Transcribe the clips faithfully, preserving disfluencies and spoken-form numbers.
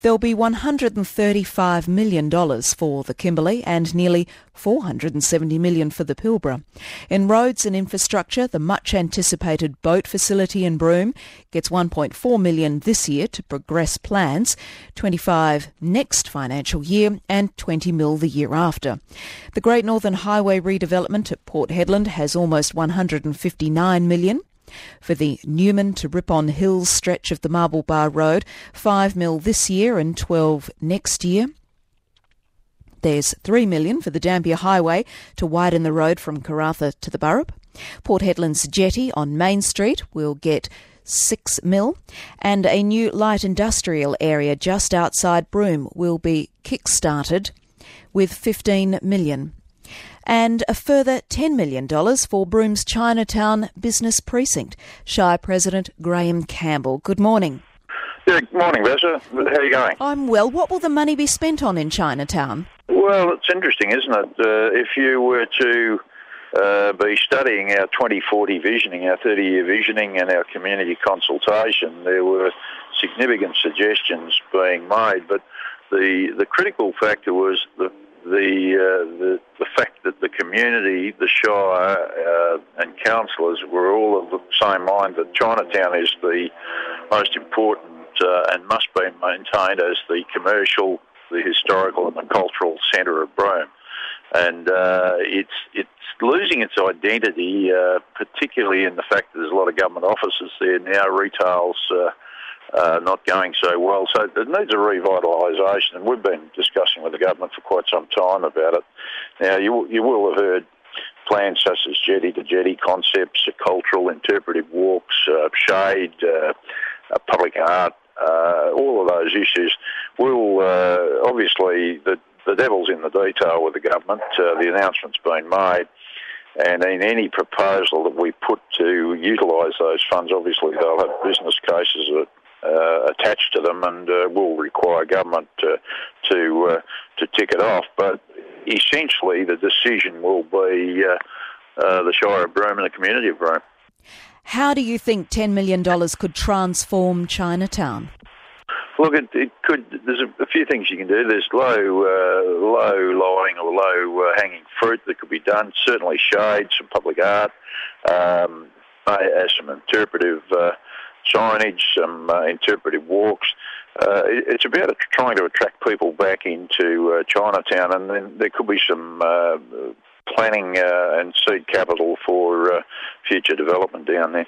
There'll be one hundred thirty-five million dollars for the Kimberley and nearly four hundred seventy million dollars for the Pilbara. In roads and infrastructure, the much-anticipated boat facility in Broome gets one point four million dollars this year to progress plans, twenty-five next financial year and twenty mil the year after. The Great Northern Highway redevelopment at Port Hedland has almost one hundred fifty-nine million dollars. For the Newman to Ripon Hills stretch of the Marble Bar Road, five mil this year and twelve next year. There's three million for the Dampier Highway to widen the road from Karratha to the Burrup. Port Hedland's jetty on Main Street will get six mil, and a new light industrial area just outside Broome will be kick-started with fifteen million. And a further ten million dollars for Broome's Chinatown Business Precinct. Shire President Graham Campbell, good morning. Yeah, good morning, Vanessa. How are you going? I'm well. What will the money be spent on in Chinatown? Well, it's interesting, isn't it? Uh, if you were to uh, be studying our twenty forty visioning, our thirty-year visioning and our community consultation, there were significant suggestions being made, but the the critical factor was the The, uh, the the fact that the community, the Shire uh, and councillors were all of the same mind that Chinatown is the most important uh, and must be maintained as the commercial, the historical and the cultural centre of Broome. And uh, it's it's losing its identity, uh, particularly in the fact that there's a lot of government offices there now, retail's uh, Uh, not going so well. So it needs a revitalisation, and we've been discussing with the government for quite some time about it. Now, you you will have heard plans such as jetty-to-jetty concepts, uh, cultural, interpretive walks, uh, shade, uh, uh, public art, uh, all of those issues. Will uh, obviously, the, the devil's in the detail with the government. Uh, the announcement's been made. And in any proposal that we put to utilise those funds, obviously they'll have business cases that Uh, attached to them, and uh, will require government uh, to uh, to tick it off. But essentially, the decision will be uh, uh, the Shire of Broome and the community of Broome. How do you think ten million dollars could transform Chinatown? Look, it, it could. There's a, a few things you can do. There's low, uh, low lying or low uh, hanging fruit that could be done. Certainly, shade, some public art, um, uh, some interpretive Uh, signage, some uh, interpretive walks. Uh, it, it's about trying to attract people back into uh, Chinatown, and then there could be some uh, planning uh, and seed capital for uh, future development down there.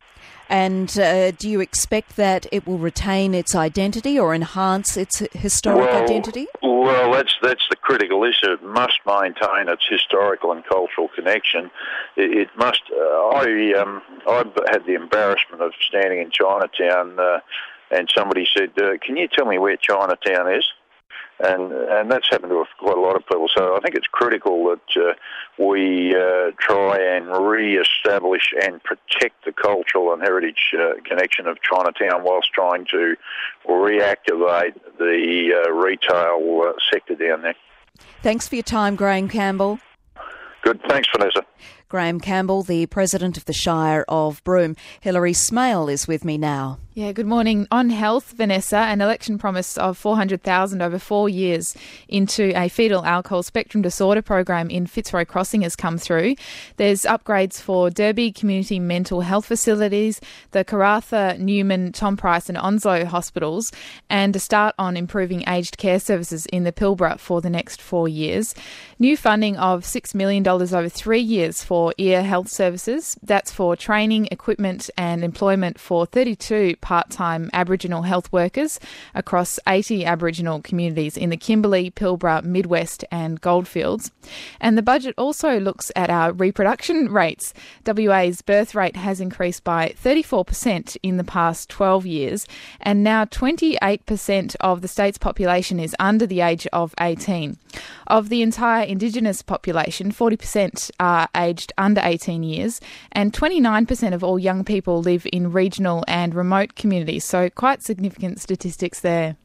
And uh, do you expect that it will retain its identity or enhance its historic well, identity? Well, that's that's the critical issue. It must maintain its historical and cultural connection. It, it must. Uh, I um, I've had the embarrassment of standing in Chinatown, uh, and somebody said, uh, "Can you tell me where Chinatown is?" And and that's happened to quite a lot of people. So I think it's critical that uh, we uh, try and re-establish and protect the cultural and heritage uh, connection of Chinatown whilst trying to reactivate the uh, retail uh, sector down there. Thanks for your time, Graham Campbell. Good. Thanks, Vanessa. Graham Campbell, the President of the Shire of Broome. Hilary Smale is with me now. Yeah, good morning. On health, Vanessa, an election promise of four hundred thousand dollars over four years into a fetal alcohol spectrum disorder program in Fitzroy Crossing has come through. There's upgrades for Derby Community Mental Health Facilities, the Karratha, Newman, Tom Price and Onslow hospitals, and a start on improving aged care services in the Pilbara for the next four years. New funding of six million dollars over three years for ear health services. That's for training, equipment and employment for thirty-two part-time Aboriginal health workers across eighty Aboriginal communities in the Kimberley, Pilbara, Midwest and Goldfields. And the budget also looks at our reproduction rates. W A's birth rate has increased by thirty-four percent in the past twelve years, and now twenty-eight percent of the state's population is under the age of eighteen. Of the entire Indigenous population, forty percent are aged under eighteen years, and twenty-nine percent of all young people live in regional and remote communities, so quite significant statistics there.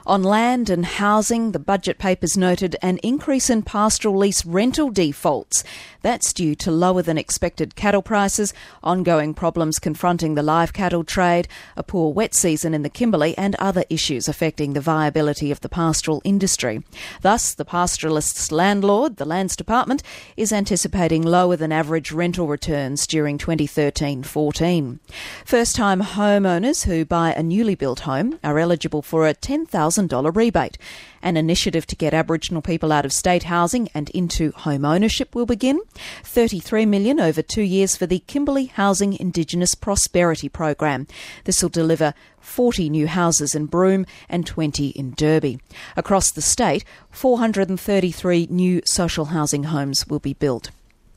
On land and housing, the budget papers noted an increase in pastoral lease rental defaults. That's due to lower than expected cattle prices, ongoing problems confronting the live cattle trade, a poor wet season in the Kimberley and other issues affecting the viability of the pastoral industry. Thus, the pastoralist's landlord, the Lands Department, is anticipating lower than average rental returns during twenty thirteen fourteen. First-time homeowners who buy a newly built home are eligible for a ten thousand dollars rebate. An initiative to get Aboriginal people out of state housing and into home ownership will begin. thirty-three million dollars over two years for the Kimberley Housing Indigenous Prosperity Program. This will deliver forty new houses in Broome and twenty in Derby. Across the state, four hundred thirty-three new social housing homes will be built.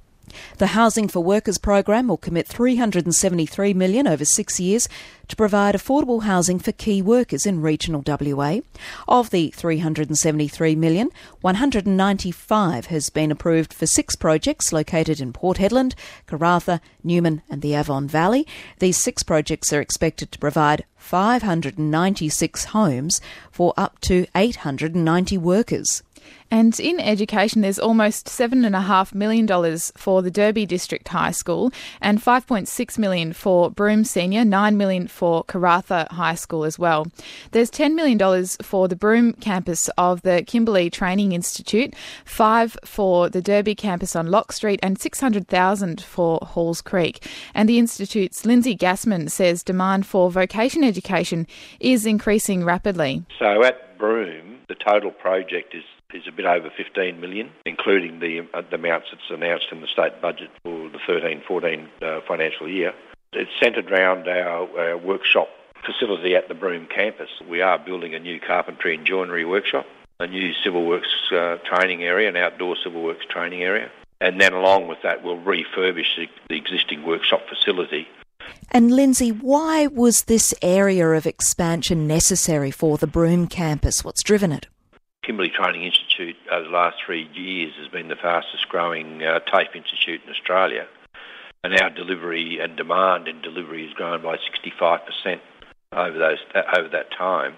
The Housing for Workers program will commit three hundred seventy-three million dollars over six years to provide affordable housing for key workers in regional W A. Of the three hundred seventy-three million dollars, one hundred ninety-five has been approved for six projects located in Port Hedland, Karratha, Newman and the Avon Valley. These six projects are expected to provide five hundred ninety-six homes for up to eight hundred ninety workers. And in education, there's almost seven point five million dollars for the Derby District High School and five point six million dollars for Broome Senior, nine million dollars for Karratha High School as well. There's ten million dollars for the Broome campus of the Kimberley Training Institute, five for the Derby campus on Lock Street and six hundred thousand dollars for Halls Creek. And the Institute's Lindsay Gassman says demand for vocation education is increasing rapidly. So at Broome, the total project is is a bit over fifteen million dollars, including the, uh, the amounts that's announced in the state budget for the thirteen fourteen uh, financial year. It's centred around our, our workshop facility at the Broome campus. We are building a new carpentry and joinery workshop, a new civil works uh, training area, an outdoor civil works training area, and then along with that we'll refurbish the, the existing workshop facility. And Lindsay, why was this area of expansion necessary for the Broome campus? What's driven it? Kimberley Training Institute over the last three years has been the fastest growing uh, TAFE institute in Australia, and our delivery and demand in delivery has grown by sixty-five percent over those uh, over that time,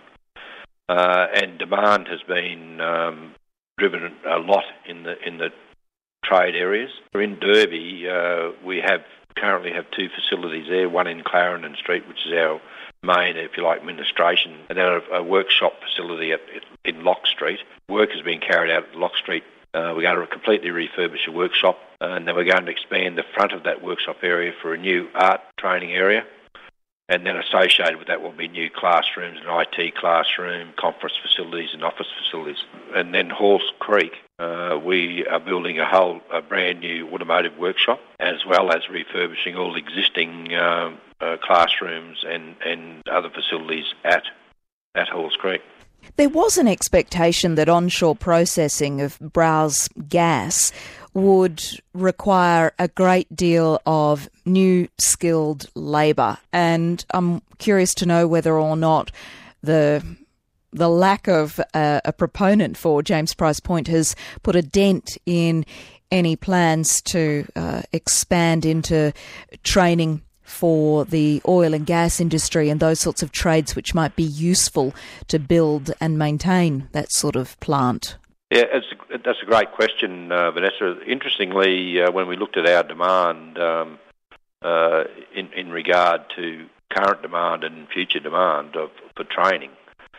uh, and demand has been um, driven a lot in the in the trade areas. In Derby, uh, we have currently have two facilities there, one in Clarendon Street, which is our main, if you like, administration, and then a, a workshop facility at, in Lock Street. Work is being carried out at Lock Street. Uh, we're going to completely refurbish a workshop, uh, and then we're going to expand the front of that workshop area for a new art training area. And then associated with that will be new classrooms, an I T classroom, conference facilities and office facilities. And then Halls Creek, uh, we are building a whole a brand new automotive workshop, as well as refurbishing all existing um, uh, classrooms and, and other facilities at, at Halls Creek. There was an expectation that onshore processing of Browse gas would require a great deal of new skilled labour, and I'm curious to know whether or not the the lack of uh, a proponent for James Price Point has put a dent in any plans to uh, expand into training for the oil and gas industry and those sorts of trades which might be useful to build and maintain that sort of plant. Yeah, it's a, that's a great question, uh, Vanessa. Interestingly, uh, when we looked at our demand um, uh, in, in regard to current demand and future demand of, for training,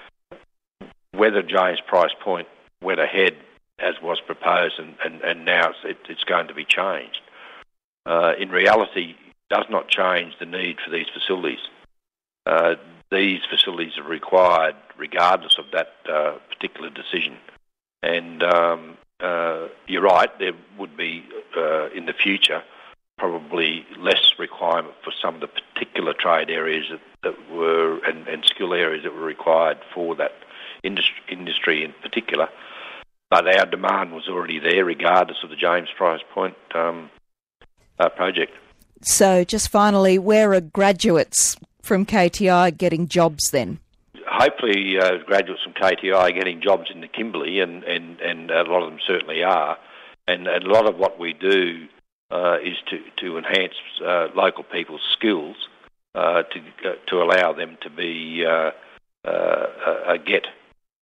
whether James Price Point went ahead as was proposed and, and, and now it's, it, it's going to be changed, uh, in reality does not change the need for these facilities. Uh, these facilities are required regardless of that uh, particular decision. And um, uh, you're right, there would be, uh, in the future, probably less requirement for some of the particular trade areas that, that were, and, and skill areas that were required for that industry, industry in particular. But our demand was already there, regardless of the James Price Point um, uh, project. So, just finally, where are graduates from K T I getting jobs then? Hopefully uh, graduates from K T I are getting jobs in the Kimberley, and, and, and a lot of them certainly are. And, and a lot of what we do uh, is to, to enhance uh, local people's skills uh, to uh, to allow them to be uh, uh, uh, get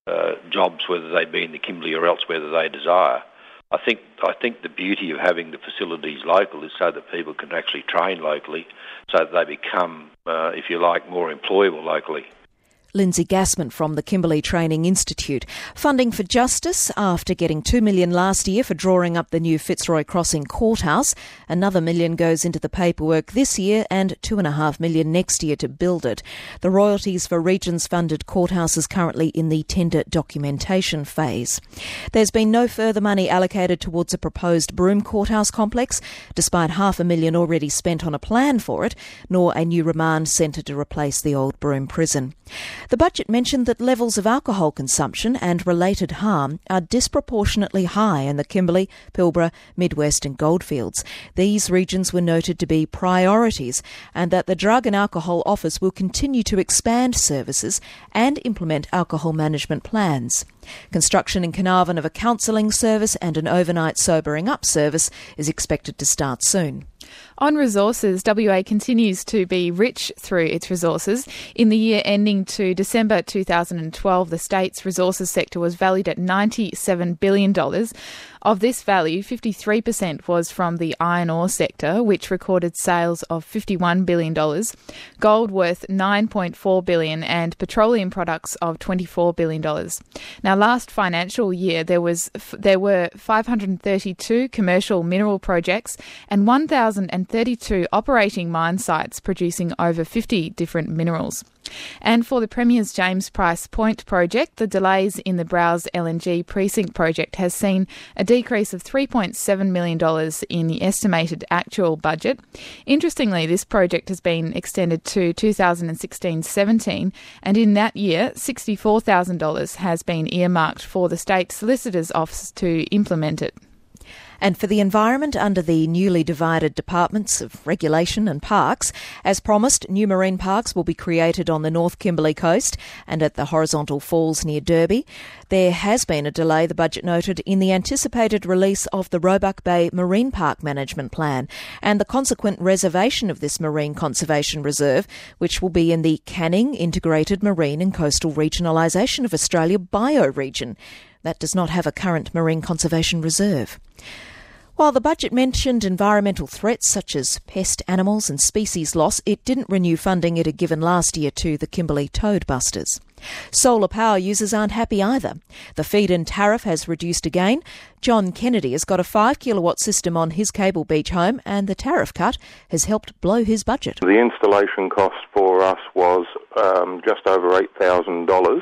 uh, jobs, whether they be in the Kimberley or elsewhere that they desire. I think I think the beauty of having the facilities local is so that people can actually train locally, so that they become, uh, if you like, more employable locally. Lindsay Gassman from the Kimberley Training Institute. Funding for justice after getting two million dollars last year for drawing up the new Fitzroy Crossing Courthouse. Another million goes into the paperwork this year and two and a half million next year to build it. The royalties for Regions-funded courthouse is currently in the tender documentation phase. There's been no further money allocated towards a proposed Broome Courthouse complex, despite half a million already spent on a plan for it, nor a new remand centre to replace the old Broome prison. The budget mentioned that levels of alcohol consumption and related harm are disproportionately high in the Kimberley, Pilbara, Midwest and Goldfields. These regions were noted to be priorities, and that the Drug and Alcohol Office will continue to expand services and implement alcohol management plans. Construction in Carnarvon of a counselling service and an overnight sobering up service is expected to start soon. On resources, W A continues to be rich through its resources. In the year ending to December two thousand twelve, the state's resources sector was valued at ninety-seven billion dollars. Of this value, fifty-three percent was from the iron ore sector, which recorded sales of fifty-one billion dollars, gold worth nine point four billion dollars and petroleum products of twenty-four billion dollars. Now, last financial year, there was there were five hundred thirty-two commercial mineral projects and one thousand thirty-two operating mine sites producing over fifty different minerals. And for the Premier's James Price Point project, the delays in the Browse L N G precinct project has seen a decrease of three point seven million dollars in the estimated actual budget. Interestingly, this project has been extended to two thousand sixteen seventeen, and in that year, sixty-four thousand dollars has been earmarked for the State Solicitor's Office to implement it. And for the environment under the newly divided Departments of Regulation and Parks, as promised, new marine parks will be created on the North Kimberley coast and at the Horizontal Falls near Derby. There has been a delay, the budget noted, in the anticipated release of the Roebuck Bay Marine Park Management Plan and the consequent reservation of this Marine Conservation Reserve, which will be in the Canning Integrated Marine and Coastal Regionalisation of Australia bioregion. That does not have a current marine conservation reserve. While the budget mentioned environmental threats such as pest animals and species loss, it didn't renew funding it had given last year to the Kimberley Toadbusters. Solar power users aren't happy either. The feed-in tariff has reduced again. John Kennedy has got a five kilowatt system on his Cable Beach home, and the tariff cut has helped blow his budget. The installation cost for us was um, just over eight thousand dollars.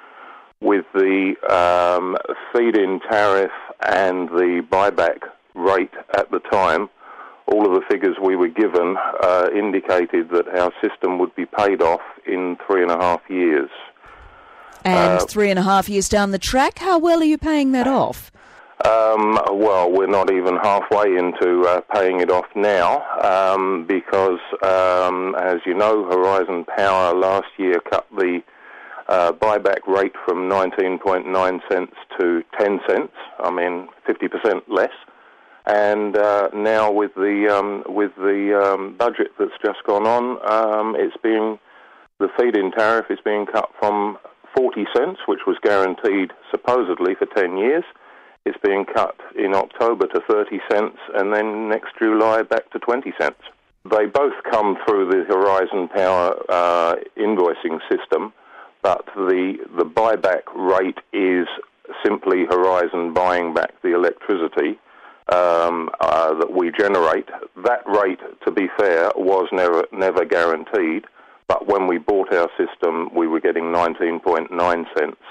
With the um, feed-in tariff and the buyback rate at the time, all of the figures we were given uh, indicated that our system would be paid off in three and a half years. And uh, three and a half years down the track, how well are you paying that off? Um, well, we're not even halfway into uh, paying it off now um, because, um, as you know, Horizon Power last year cut the Uh, buyback rate from nineteen point nine cents to ten cents. I mean, fifty percent less. And uh, now with the um, with the um, budget that's just gone on, um, it's being the feed-in tariff is being cut from forty cents, which was guaranteed supposedly for ten years. It's being cut in October to thirty cents, and then next July back to twenty cents. They both come through the Horizon Power uh, invoicing system. But the the buyback rate is simply Horizon buying back the electricity um, uh, that we generate. That rate, to be fair, was never never guaranteed. But when we bought our system, we were getting nineteen point nine cents.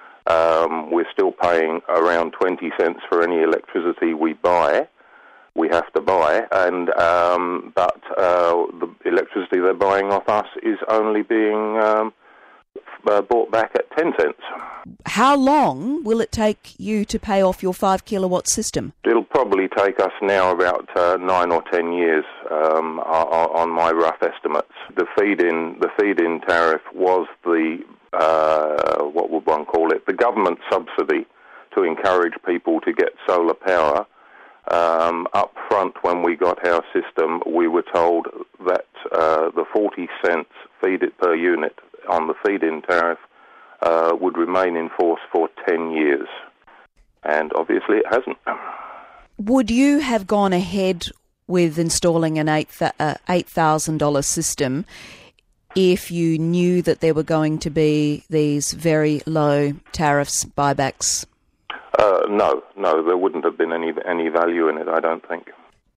Um, we're still paying around twenty cents for any electricity we buy. We have to buy, and um, but uh, the electricity they're buying off us is only being um, Uh, bought back at ten cents. How long will it take you to pay off your five kilowatt system? It'll probably take us now about uh, nine or ten years um, on my rough estimates. The feed-in, the feed-in tariff was the, uh, what would one call it, the government subsidy to encourage people to get solar power. Um, up front, when we got our system, we were told that uh, the forty cents feed it per unit on the feed-in tariff uh, would remain in force for ten years. And obviously it hasn't. Would you have gone ahead with installing an eight thousand dollars system if you knew that there were going to be these very low tariffs, buybacks? Uh, no, no, there wouldn't have been any any value in it, I don't think.